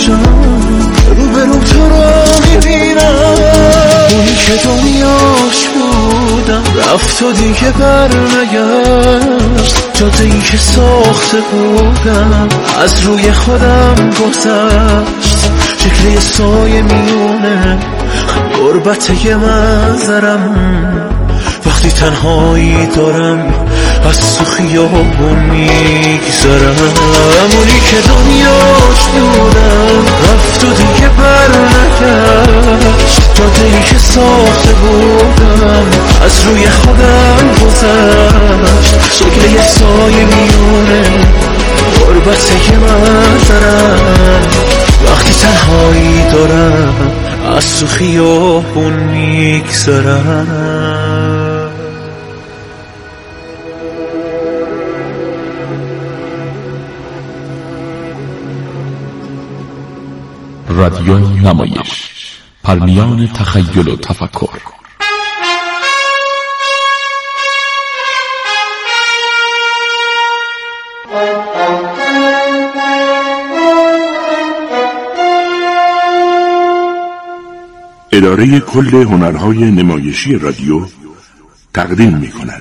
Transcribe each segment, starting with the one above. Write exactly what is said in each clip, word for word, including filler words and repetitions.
باشم، روبرو تو رو میبینم. اونی که دنیاش بودم رفت و دیگه بر نگشت، جاده ای که ساخته بودم از روی خودم گذشت. شکل یه سایه میونه غربت یه منظرم، وقتی تنهایی دارم از تو خیابون میگذرم. اونی که دنیاش بودم رفت و دیگه بر نگشت، جاده ای که ساخته بودم از روی خودم گذشت. شکل یه سایه میونه غربت یه منظرم، وقتی تنهایی دارم از تو خیابون میگذرم. رادیو نمایش، پرمیان تخیل و تفکر. اداره کل هنرهای نمایشی رادیو تقدیم می‌کند.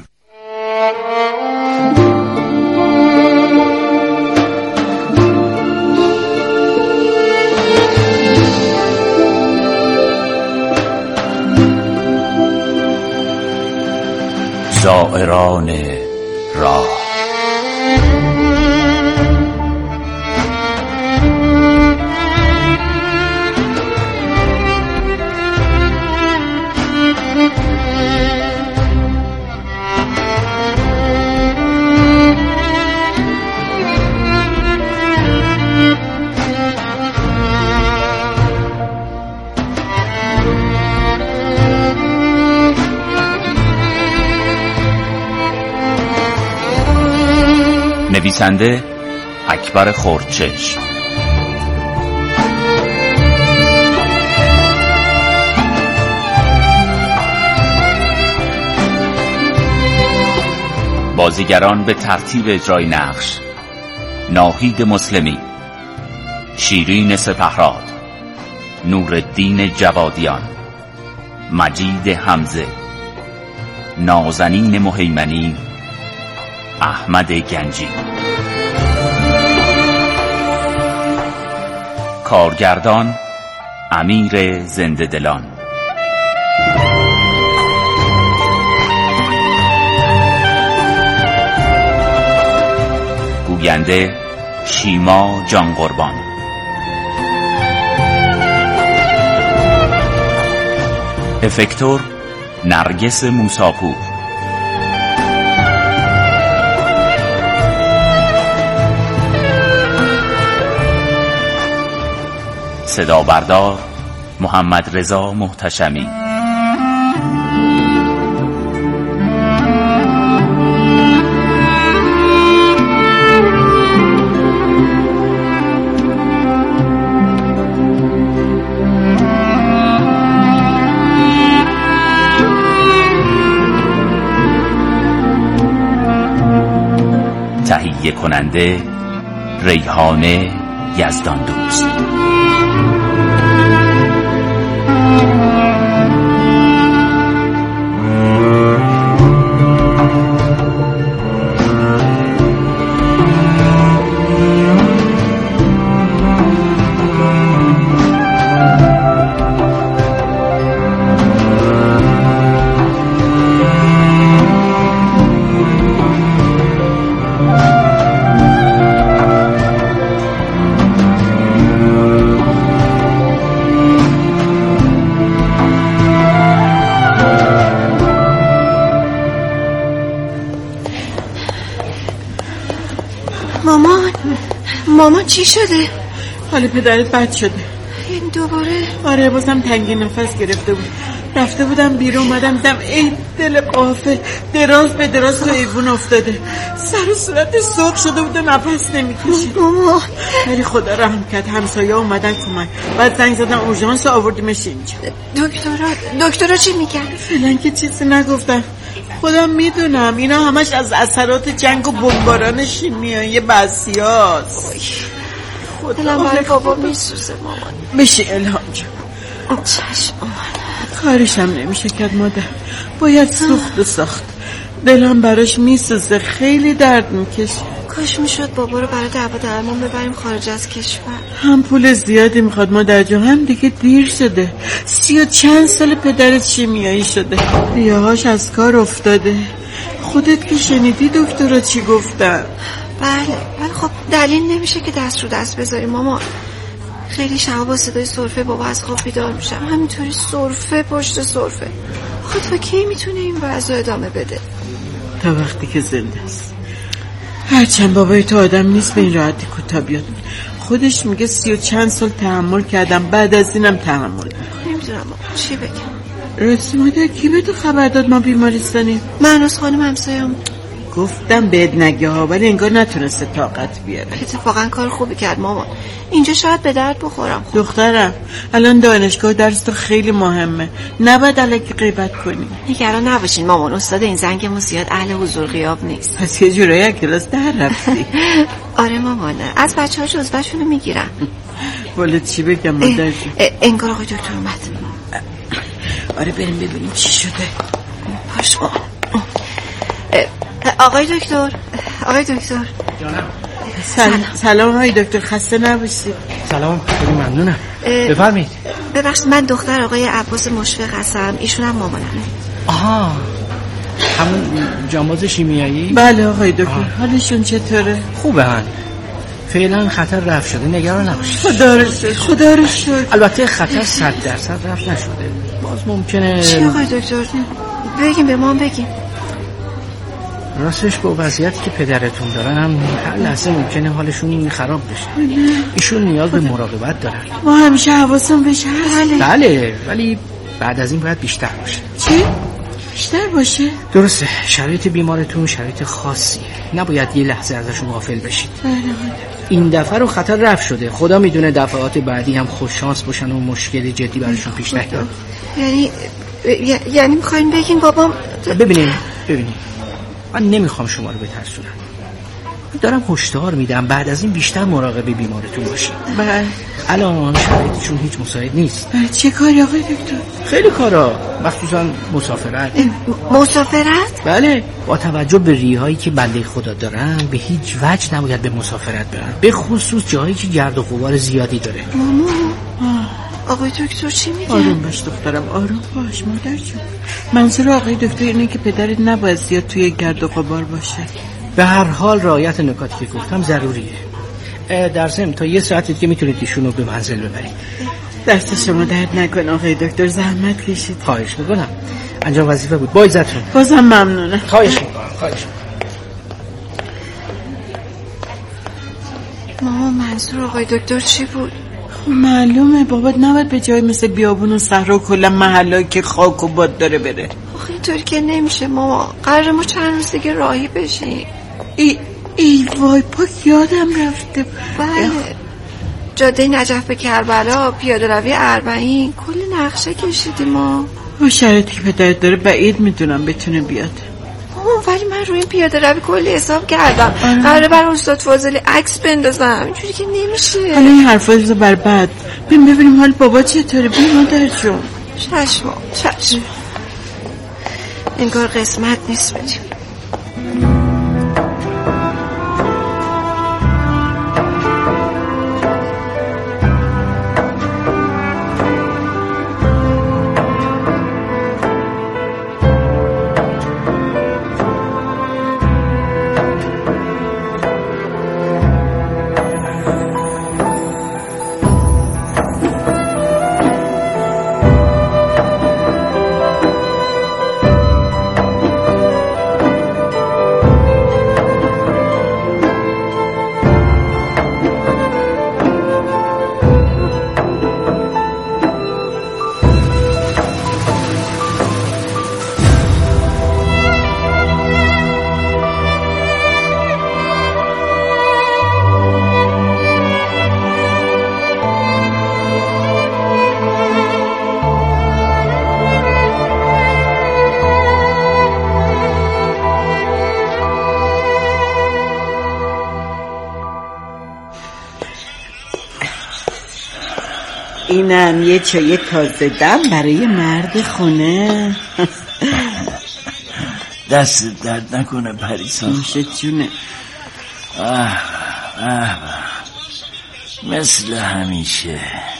زائران راه. نویسنده اکبر خردچشم، بازیگران به ترتیب اجرای نقش: ناهید مسلمی، شیرین سپهراد، نورالدین جوادیان، مجید حمزه، نازنین مهیمنی، احمد گنجی. کارگردان امیر زنده دلان. گوینده شیما جان قربان. افکتور نرگس موساپور. صدا بردار محمد رضا محتشمی. تهیه کننده ریحانه یزدان دوست. مامان مامان چی شده؟ حالا پدرت بد شده. این دوباره؟ آره بازم تنگی نفس گرفته بود. رفته بودم بیرون اومدم دیدم ای دل قافه دراز به دراز تو ایوون افتاده، سر و صورت سرخ شده بود و نفس نمیکشید. مامان ولی خدا رحم کرد، همسایه اومدن کمک، بعد زنگ زدن اورژانس آوردیمش اینجا. دکترا دکترا چی میگن؟ فعلا که چیزی نگفتن. خودم میدونم اینا همش از اثرات جنگ و بمباران شیمیایی بعضیاست. خدا. دلم برای بابا میسوزه مامان. بشه الهام جان. چشم مامان. کارشم نمیشه کرد مادر، باید سوخت و ساخت. دلم براش میسوزه، خیلی درد میکشه. کاش میشد بابا رو برای دعوا درمان ببریم خارج از کشور. هم پول زیادی میخواد مادر جان، هم دیگه دیر شده. سی و چند سال پدرت شیمیایی شده، ریه‌هاش از کار افتاده. خودت که شنیدی دکترها چی گفتن. بله ولی خب دلیل نمیشه که دست رو دست بذاریم مامان. خیلی شبا با صدای سرفه بابا از خواب بیدار میشم، همینطوری سرفه پشت سرفه. خود تا کی میتونه این وضع ادامه بده؟ تا وقتی که زنده است. هرچند بابای تو آدم نیست به این راحتی کوتاه بیاد. خودش میگه سی و چند سال تحمل کردم، بعد از اینم تحمل. نمیدونم چی بگم. راستی مادر کی به تو خبر داد ما بیمارستانیم؟ مهناز خانم همسایه‌ام. گفتم بهت نگه ها، ولی انگار نتونسته طاقت بیاره. اتفاقا کار خوبی کرد مامان، اینجا شاید به درد بخورم. خب. دخترم الان دانشگاه درس تو خیلی مهمه، نباید الکی غیبت کنی. نگران نباشین مامان، استاد این زنگمون زیاد اهل حضور غیاب نیست. پس یه جورایی کلاس در رفتی. آره مامان، از بچه ها جزوه‌شونو میگیرن. والا چی بگم مادر جون، انگار آقای دکتر اومد. آره بریم ببینیم چی شده. پاش آقای دکتر، آقای دکتر. جانم. سلام. سلام آقای دکتر، خسته نباشید. سلام، خیلی ممنونم. بفرمایید. ببخشید من دختر آقای عباس مشفق هستم، ایشون هم مامانمه. آها، همون جانباز شیمیایی؟ بله آقای دکتر. حالشون چطوره؟ خوبه هن. فعلا خطر رفت شده، نگران نباشید. خدا رو شکر، خدا رو شکر. البته خطر صد درصد رفت نشده، باز ممکنه. چی آقای دکتر؟ بگیم به ما بگیم. راستش با وضعیتی که پدرتون دارن هر لحظه ممکنه حالشون خراب بشه. ایشون نیاز به مراقبت دارن. ما همیشه حواسمون بشه. بله بله، ولی بعد از این باید بیشتر باشه. چی؟ بیشتر باشه؟ درسته، شرایط بیمارتون شرایط خاصیه، نباید یه لحظه ازشون غافل بشید. بله. این دفعه رو خطر رفع شده، خدا میدونه دفعات بعدی هم خوش شانس باشن و مشکل جدی براشون پیش نیاد. یعنی یعنی میخواین بگین بابام؟ ببینید ببینید من نمیخوام شما رو بترسونم، دارم هشدار میدم بعد از این بیشتر مراقب بیمارتون باشید. بله. الان شرایطشون هیچ مساعد نیست. چه کاری آقای دکتر؟ خیلی کارا، مخصوصا مسافرت. مسافرت؟ بله، با توجه به ریه‌هایی که بنده خدا دارن به هیچ وجه نباید به مسافرت برن، به خصوص جایی که گرد و غبار زیادی داره. مامان آقای دکتر چی میگن؟ آروم باش دخترم، آروم باش مادر جون. منظور آقای دکتر اینه که پدرت نباید زیاد توی گرد و غبار باشه. به هر حال رعایت نکاتی که گفتم ضروریه. در ضمن تا یه ساعتی که میتونید ایشونو به منزل ببرید. دست شما درد نکنه آقای دکتر، زحمت کشید. خواهش میکنم، انجام وظیفه بود. با عزتون. بازم ممنونه. خواهش میکنم. خواهش مامان منظور آقای دکتر چی بود؟ معلومه بابات نباید به جای مثل بیابون و صحرا و کلا محلهایی که خاک و باد داره بره. آخه اینطوری که نمیشه ماما، قراره ما چند روز دیگه راهی بشیم. ای ای وای پاک یادم رفته. بله، جاده نجف به کربلا، پیاده روی اربعین، کلی نقشه کشیدیم ما. با شرایطی که پدرت داره بعید میدونم بتونه بیاد. مامان ولی من روی این پیاده روی کلی حساب کردم، قراره برای استاد فاضلی عکس بندازم، اینجوری که نمیشه. حالا این حرفا رو بر بعد ببین ببینیم حال بابا چطوره. ببین مادر جون. چشم چشم، انگار قسمت نیست بدیم. اینم یه چای تازه دم برای مرد خونه. دست درد نکنه پریسا. میشه جونه. آه آه مثل همیشه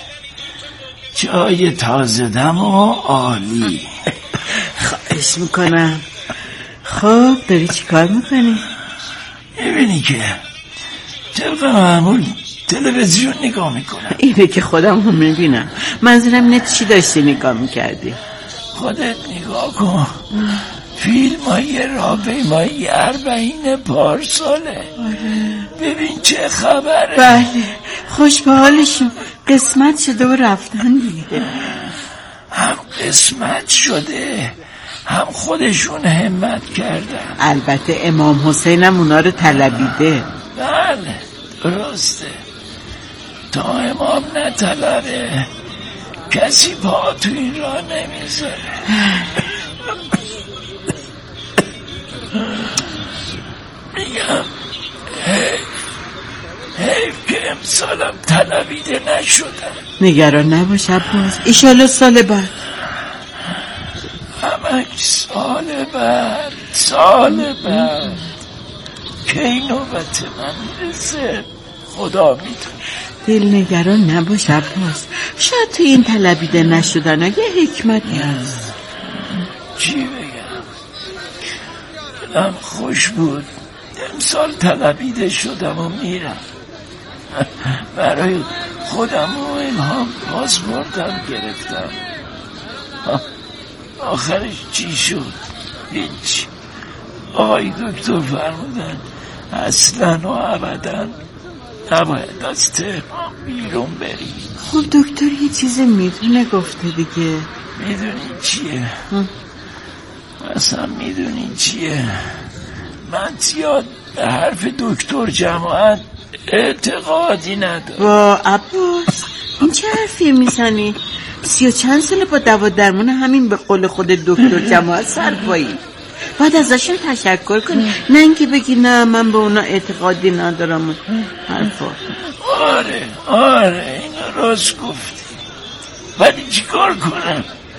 چای تازه دم و عالی. خواهش میکنم. خب داری چی کار میکنی؟ میبینی که طبق معمول تلویزیون نگاه میکنم. اینه که خودم هم میبینم. منظورم اینه چی داشتی نگاه میکردی؟ خودت نگاه کن. فیلم های راهپیمایی اربعین پارساله. ببین چه خبره. بله خوش به حالشون. قسمت شده و رفتن دیگه. هم قسمت شده هم خودشون همت کردن. البته امام حسین هم اونا رو طلبیده. بله درسته. تا امام نطلبه کسی پا تو این راه نمیذاره. میگم حیف حیف که امسالم طلبیده نشدم. نگران نباش عباس، ایشالا سال بعد. همک سال بعد سال بعد کی نوبت من میرسه خدا میدونه. دل نگران نباش عباس، شاید تو این طلبیده نشدن یه حکمتی هست. چی بگم؟ دلم خوش بود امسال طلبیده شدم و میرم. برای خودم و الهام پاسپورتم گرفتم. آخرش چی شد؟ هیچ. آقای دکتر فرمودن اصلا و ابدا نباید از تهران بیرون بری. خب دکتر یه چیز میدونه گفته دیگه. میدونی چیه؟ اصلا میدونی چیه؟ من زیاد به حرف دکتر جماعت اعتقادی ندارم. وا عباس این چه حرفی میزنی؟ سی و چند ساله با دوا درمون همین به قول خود دکتر جماعت سرپایی. باید ازشون تشکر کنی، نه اینکه بگی نه من به اونا اعتقادی ندارم. حرفا. آره آره اینو راست گفتی، ولی چی کار کنم؟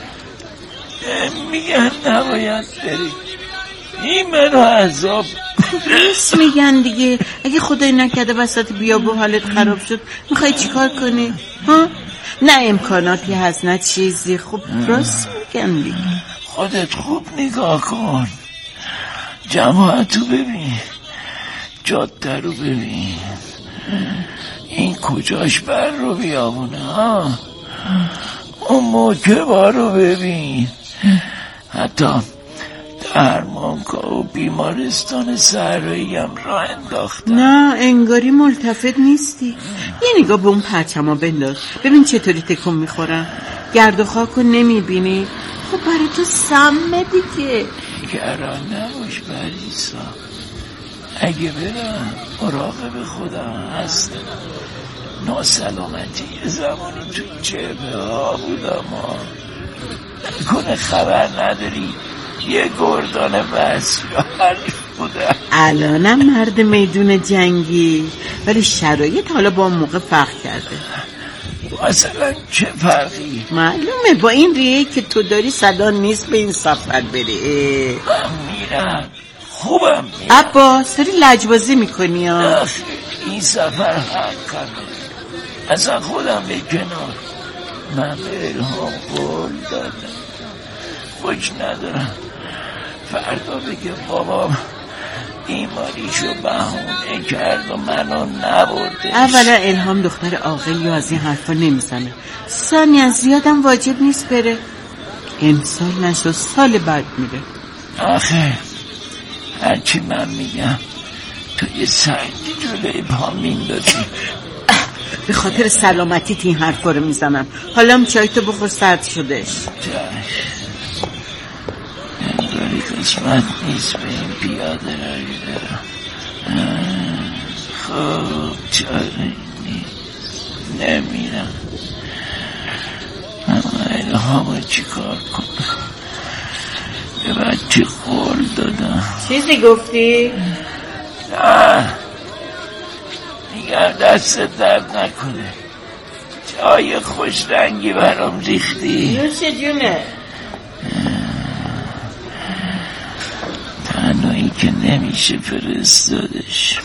میگن نباید بری. این منو عذاب راست میگن دیگه. اگه خدای نکرده وسط بیابون حالت خراب شد میخوای چی کار کنی؟ ها؟ نه امکاناتی هست نه چیزی. خب راست میگن دیگه. خودت خوب نگاه کن، جماعتو ببین، جاده رو ببین، این کجاش بر رو بیابونه ها؟ اون موکبا رو ببین، حتی درمانگاه و بیمارستان صحرایی هم راه انداختن. نه انگاری ملتفت نیستی. یه نگاه به اون پرچما بنداز ببین چطوری تکون میخورن. گرد و خاکو نمیبینی؟ خب برای تو سمه دیگه. نگران نباش پریسا، اگه برم مراقب خودم هستم. ناسلامتی یه زمانی تو جبه ها بودم ها. نکنه خبر نداری یه گردان بس حریف بودم. الانم مرد میدون جنگی، ولی شرایط حالا با اون موقع فرق کرده. مثلا چه فرقی؟ معلومه با این ریه که تو داری صدا نیست به این سفر بره. من میرم خوبم میرم. عباس داری لجبازی میکنی ها. این سفر حقمه، اصلا خودم به کنار. من به الهام قول دادم خوش ندارم فردا بگه بابام بیماریشو بهونه کرد و منو نبردش. اولا الهام دختر عاقلی و از این حرفا نمیزنه، ثانیا زیادم واجب نیست بره. امسال نشد سال بعد میره. آخه هرچی من میگم تو یه سنگی جلوی پا میندازی. به خاطر سلامتیت این حرفا رو میزنم. حالا هم چای تو بخور سرد شدش. انگاری قسمت نیست به این پیاده روی برم. خب چاره نیست نمیرم. اما الهامو چی کار کنم؟ به بچه قول دادم. چیزی گفتی؟ نه میگم دست درد نکنه، چای خوش رنگی برام ریختی. نوش جونه. تنهایی که نمیشه فرستادش،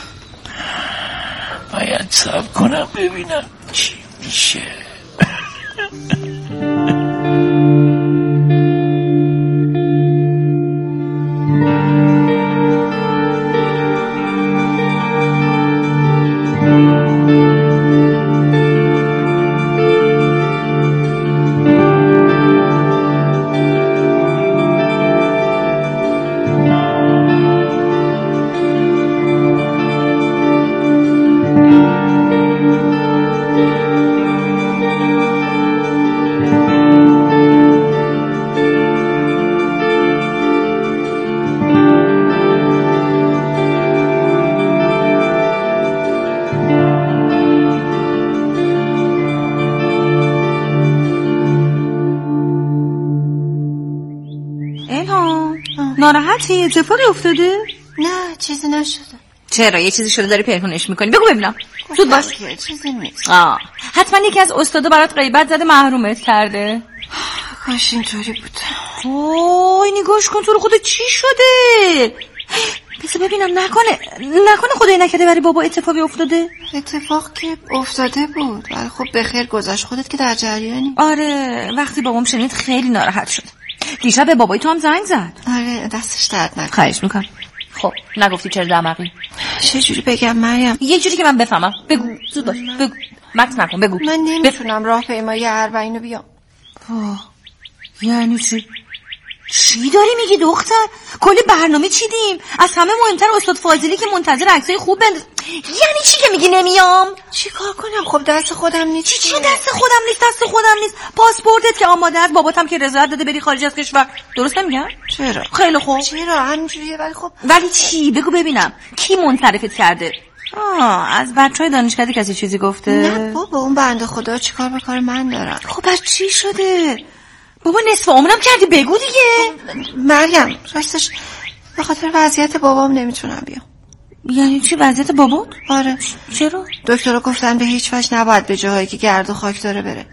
باید صبر کنم ببینم چی میشه. ناراحتی؟ اتفاقی افتاده؟ نه چیزی نشده. چرا یه چیزی شده داری پنهونش میکنی؟ بگو ببینم. زود باش. چیزی نیست. آه حتما یکی از استادا برات غیبت زده محرومت کرده. کاش اینطوری بود. وای نگاش کن تو رو خدا چی شده؟ بذار ببینم نکنه نکنه خدای نکرده برای بابا اتفاقی افتاده؟ اتفاق که افتاده بود ولی خب به خیر گذشت. خودت که در جریانی. آره وقتی بابام شنید خیلی ناراحت شد. دیشب به بابای تو هم زنگ زد. آره دستش درد نکنه. خواهش میکنم. خب نگفتی چرا دماغی؟ چه جوری بگم مریم؟ یه جوری که من بفهمم. بگو زود باش. بگو مت نکن بگو. من نمیتونم راه پیمایی اربعین رو بیام. یعنی چی؟ چی داری میگی دختر؟ کلی برنامه چیدیم. از همه مهمتر استاد فاضلی که منتظر عکسای خوب بند. یعنی چی که میگی نمیام؟ چی کار کنم؟ خب دست خودم نیست. چی چی دست خودم نیست؟ دست خودم نیست. پاسپورتت که آماده است، باباتم که رضایت داده بری خارج از کشور. درست نمیگم؟ چرا؟ خیلی خوب. چرا همینجوریه؟ ولی خب ولی چی؟ بگو ببینم. کی منصرفت کرده؟ آه از بچهای دانشکده کسی چیزی گفته؟ نه بابا اون بنده خدا چیکار به کار من دارم؟ خب بعد چی شده؟ بابا نصف عمرم کردی بگو دیگه. مریم راستش به خاطر وضعیت بابام نمیتونم بیام. یعنی چی وضعیت بابات؟ آره. چرا؟ دکترها گفتن به هیچ وجه نباید به جاهایی که گرد و خاک داره بره.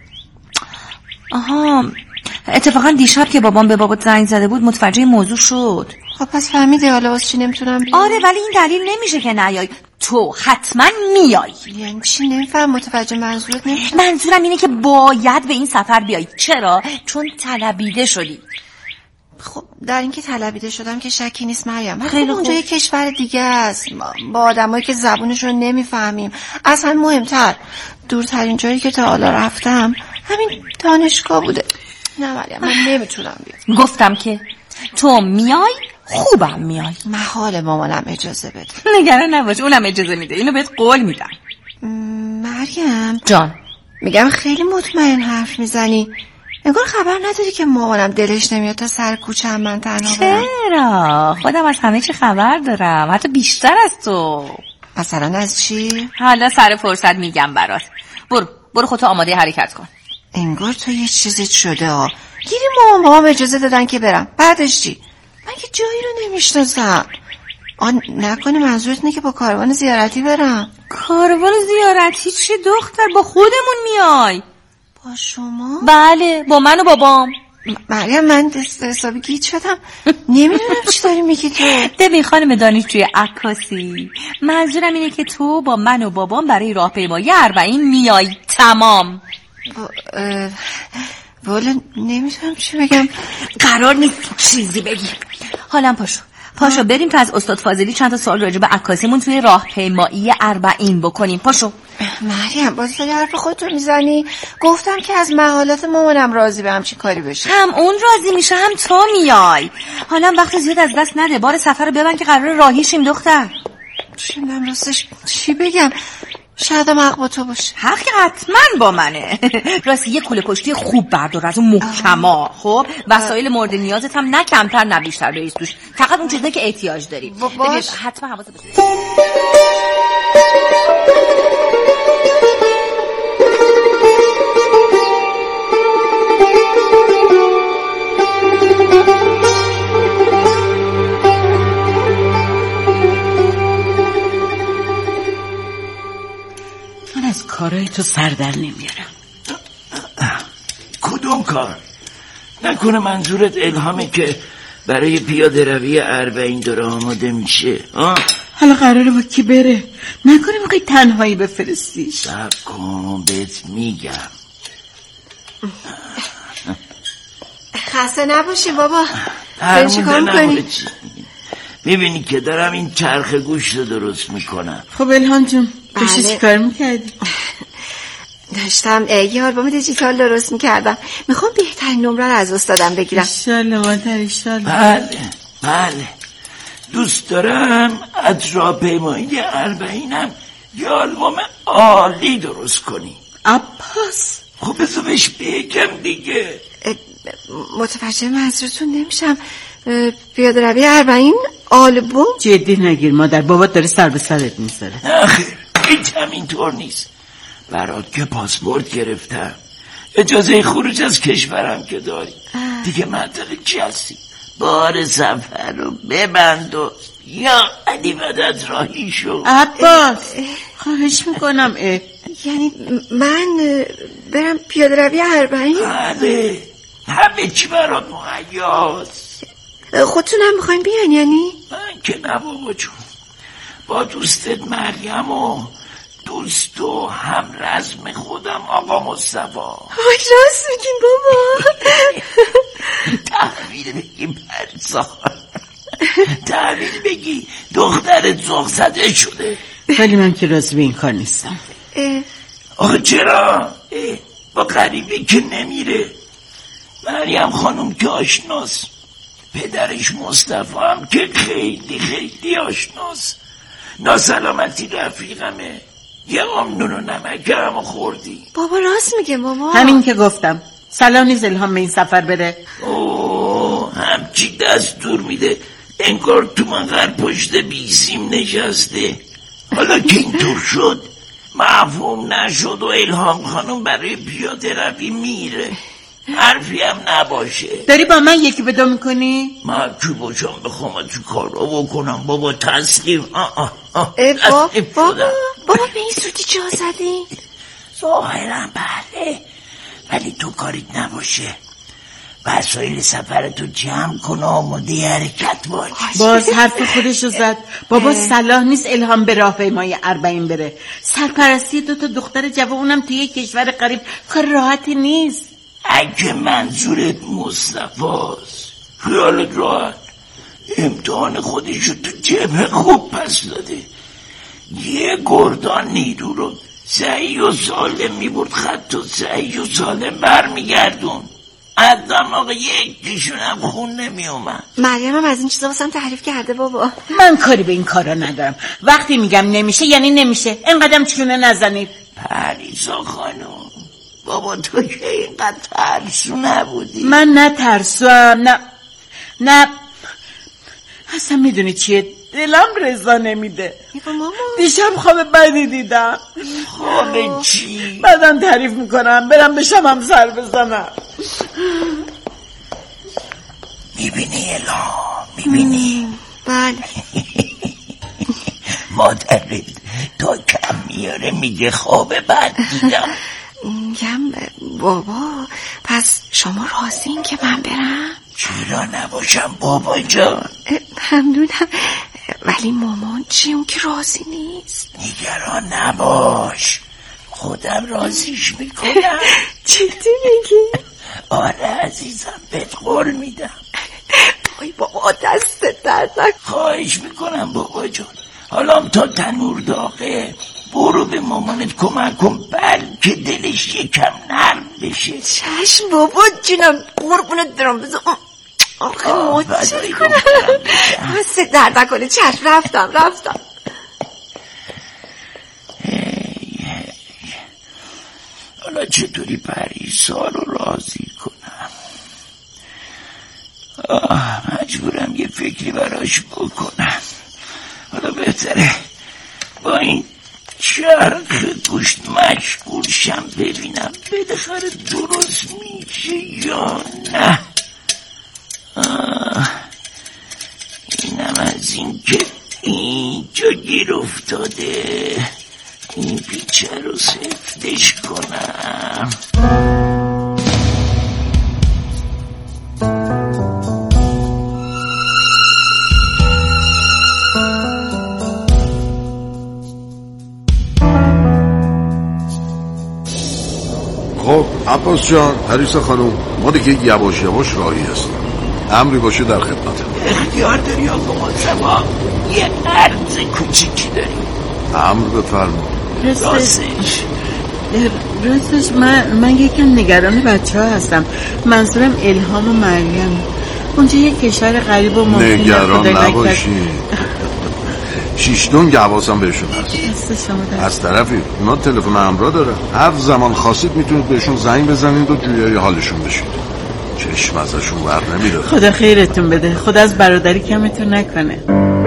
آها اتفاقا دیشب که بابام به بابات زنگ زده بود متوجه موضوع شد. خب پس فهمیدی حالا واسه چی نمیتونم بیام؟ آره ولی این دلیل نمیشه که نیای. تو حتما میای. یعنی چی؟ نمیفهم متوجه منظورت نمیشم. منظورم اینه که باید به این سفر بیای. چرا؟ چون طلبیده شدی. خب در اینکه طلبیده شدم که شکی نیست مریم. خیلی اونجا یه کشور دیگه است با آدمایی که زبونشون نمیفهمیم. اصلا مهمتر دورترین جایی که تا حالا رفتم همین دانشگاه بوده. نه مریم من نمیتونم بیام. گفتم که تو میای خوبم میای. محال مامانم اجازه بده. نگران نباش اونم اجازه میده. اینو بهت قول میدم. مریم جان میگم خیلی مطمئن حرف میزنی. انگار خبر نداری که مامانم دلش نمیاد تا سر کوچه هم من تنها برم. چرا؟ خودم از همه چی خبر دارم. حتی بیشتر از تو. مثلا از چی؟ حالا سر فرصت میگم برات. برو برو خودتو آماده حرکت کن. انگار تو یه چیزت شده ها. گیری مامان بابام اجازه دادن که برم. بعدش چی؟ من که جایی رو نمیشناسم. آن نکنه منظورت اینه که با کاروان زیارتی برم؟ کاروان زیارتی چی دختر؟ با خودمون میای. با شما؟ بله با من و بابام. مریم من دست حسابی گیج شدم. نمیدونم چی داری میگی تو. ببین خانم دانشجوی عکاسی منظورم اینه که تو با من و بابام برای راهپیمایی اربعین میای. تمام. والا نمیدونم چی بگم. قرار نیست چیزی بگی. حالا پاشو پاشو بریم تا از استاد فاضلی چند تا سوال راجع به عکاسیمون توی راهپیمایی اربعین بکنیم. پاشو. مریم باز داری حرف خودتو میزنی. گفتم که از مقالات مامانم راضی به همچین کاری بشه. هم اون راضی میشه هم تو میای. حالا وقت زیاد از دست نده. بار سفر رو ببند که قرار راهی شیم دختر. شنیدم راستش چی بگم. شاید هم حق با تو باشه. حق حتما با منه. راستی یه کوله پشتی خوب بردار از اون محکما. خب وسایل مورد نیازت هم نه کمتر نه بیشتر بریز توش. فقط اون چیزایی که احتیاج داری. باش. حتما حواست باشه. من از کارهای تو سردر نمیارم. کار، نکنه منظورت الهامه که برای پیاده روی اربعین داره آماده میشه؟ آه؟ حالا قراره با کی بره؟ نکنه میخوای تنهایی بفرستیش؟ صبر کن بهت میگم. خسته نباشی بابا. داری چی کار میکنی؟ میبینی که دارم این چرخ گوشت رو درست میکنم. خب الهام جون داشتی چی کار میکردی؟ داشتم یه آلبوم دیجیتال درست میکردم. میخوام بهترین نمره رو از استادم بگیرم. ایشالله مادر ایشالله. بله بله دوست دارم از راهپیمایی اربعینم یه آلبوم عالی درست کنی. عباس خب بذار بهش بگم دیگه. متوجه منظورتون نمیشم. پیاده روی اربعین آلبوم؟ جدی نگیر مادر، بابات داره سر به سرت میذاره. آخه هیچ همینطور نیست. برات که پاسپورت گرفتم، اجازه خروج از کشورم که داری. دیگه منطقه چی هستی؟ بار سفر رو ببند و یا علی مدد راهی شو. عباس خواهش میکنم. اه. یعنی من برم پیاده روی اربعین؟ بله همه چی برات مهیاست. خودتونم میخواین بیان یعنی؟ من که نه بابا جون، با دوستت مریم و دوست و هم رزم خودم آقا مصطفی. وای راست میگین بابا. تحویل بگی پرسان، تحویل بگی دخترت ذوق زده شده. ولی من که راضی به این کار نیستم. آخه چرا؟ با غریبه که نمیره. مریم خانم که آشناست، پدرش مصطفی هم که خیلی خیلی آشناست. ناسلامتی رفیقمه، یه آمنون و نمک هم خوردی. بابا راست میگه ماما. همین که گفتم سلام نیز الهام به این سفر بره. اوه همچی دستور میده انگار تو منقر پشت بیسیم نشسته. حالا که اینطور شد مفهوم نشد و الهام خانم برای پیاده روی میره، حرفی هم نباشه. داری با من یکی به دو میکنی؟ من چی باشم بخوام تو کار رو بکنم؟ بابا تسلیم. آه آه آه بابا بابا بابا به این صورتی جا زدی؟ ظاهرا بله، ولی تو کاریت نباشه. وسایل سفرتو جمع کن و آماده حرکت باش. باز حرف خودشو زد. بابا صلاح نیست الهام به راهپیمایی اربعین بره. سرپرستی دو تا دختر جوونم توی یک کشور غریب کار راحتی نیست. اگه منظورت مصطفاست خیالت راحت، امتحان خودشو تو جبه خوب پس داده. یه گردان نیرو رو صحیح و سالم میبرد خط و صحیح و سالم برمیگردون. از دماغ یکیشون هم خون نمیومد. مریم هم از این چیزا واسم تعریف کرده بابا. من کاری به این کارا ندارم. وقتی میگم نمیشه یعنی نمیشه. اینقدرم چونه نزنید. پریسا خانم بابا تو که اینقدر ترسو نبودی. من نه ترسوم نه نه اصلا میدونی چیه، دلم رضا نمیده. ماما دیشب خواب بدی دیدم. خواب چی؟ بعدم تعریف میکنم، برم به شمم سر بزنم. میبینی الهام؟ میبینی؟ بله. مادرت تا کم میاره میگه خواب بد دیدم. میگم بابا پس شما راضین که من برم؟ چرا نباشم بابا جان؟ ممنونم، ولی مامان چی اون که راضی نیست؟ نگران نباش، خودم راضیش میکنم. جدی میگی؟ آره عزیزم بهت قول میدم. وای بابا دستت درد نکنه. خواهش میکنم بابا جان. حالا تا تنور داغه برو به مامانت کمک کن بلکه دلش یکم نرم بشه. چشم بابا جونم قربونت برم. بذار آخه موچه کنم بسه درد نکنه. چشم رفتم رفتم. حالا چطوری پریسا رو راضی کنم؟ آه مجبورم یه فکری براش بکنم. حالا بهتره با این چرخ گوشت مشغول شم ببینم بالاخره درست میشه یا نه. آه اینم از این که اینجا گیر افتاده، این پیچه رو سفتش کنم. عباس جان، پریسا خانم، ما دیگه یواش یواش راهی هستیم. امری باشه در خدمتم. اختیار داری آقا مصطفی، یه عرض کوچیکی داری. امر بفرمایید. راستش راستش من من یکم نگران بچه ها هستم. منظورم الهام و مریم. اونجا یه کشور غریب و ممکنه نگران نباشی. شیشتون حواسم بهشون هست. از طرفی اونا تلفن همراه داره، هر زمان خواستید میتونید بهشون زنگ بزنید و جویای حالشون بشید. چشم ازشون ور نمیره. خدا خیرتون بده. خدا از برادری کمتون نکنه.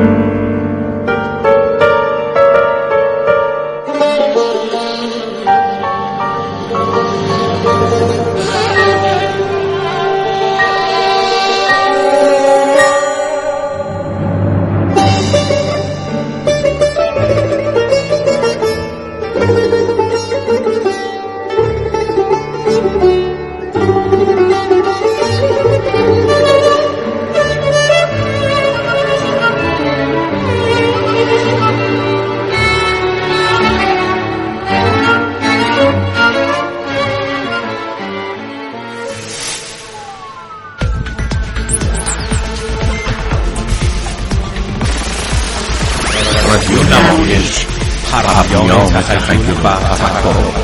نمایش پرنیان تخیل و تفکر.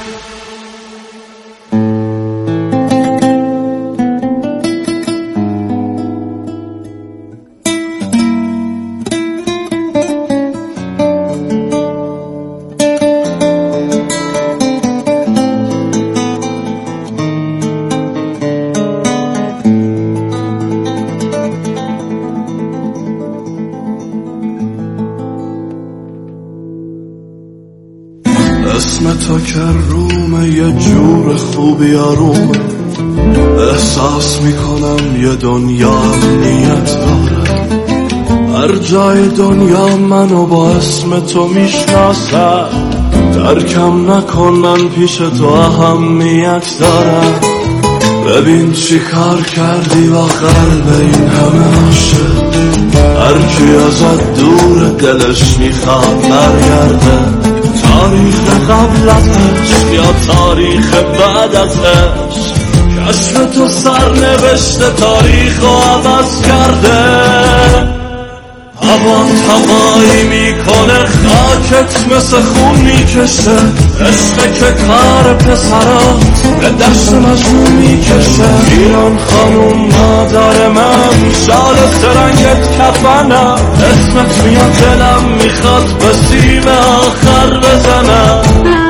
اسم تو که رومه یه جور خوبی آرومه، احساس میکنم یه دنیا امنیت داره. هر جای دنیا منو با اسم تو میشناسه، ترکم نکنن پیش تو اهمیت داره. ببین چی کار کردی با قلب این همه عاشق، هر کی ازت دور دلش میخواد برگرده. تاریخ قبل ازش یا تاریخ بعد ازش، کشف تو سر نوشته تاریخ رو عوض کرده. هوات هوایی میکنه، خاکت مثل خون میکشه. عشق که کار پسرات به دشت مجنون میکشه. ایران خانوم مادر من، شال سرنگت کفنم. اسمت میاد دلم میخواد به سیم آخر بزنم.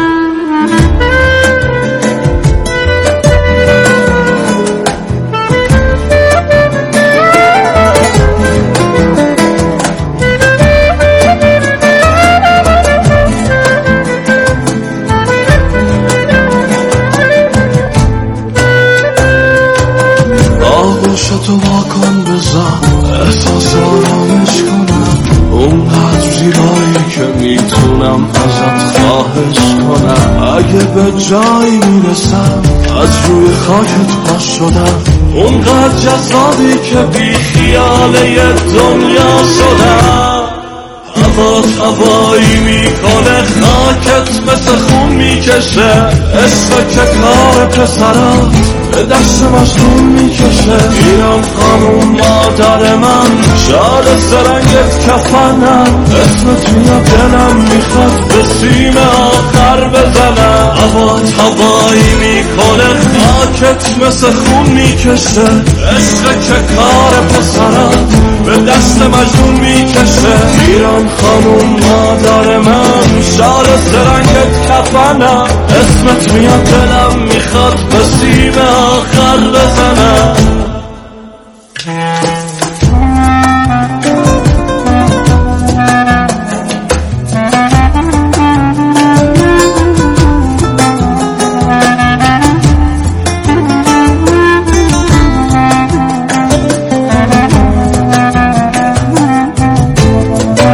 تو واکن بزن، احساس آرامش کنم. اونقدر زیبایی که میتونم ازت خواهش کنم. اگه به جایی میرسم از روی خاکت پاش شدم، اونقدر جذابی که بی خیال یه دنیا شدم. هوات هوایی میکنه، خاکت مثل خون میکشه. عشق که کار پسرات به دست مجنون میکشه. ایران خانوم مادر من، شال سرنگت کفنم. اسمت میاد دلم میخواد به سیم آخر بزنم. هوات هوایی میکنه، خاکت مثل خون میکشه. عشق که کار پسرات به دست مجنون میکشه. ایران خانوم مادر من، شال سرنگت کفنم. اسمت میاد دلم میخواد به سیم آخر بزنم.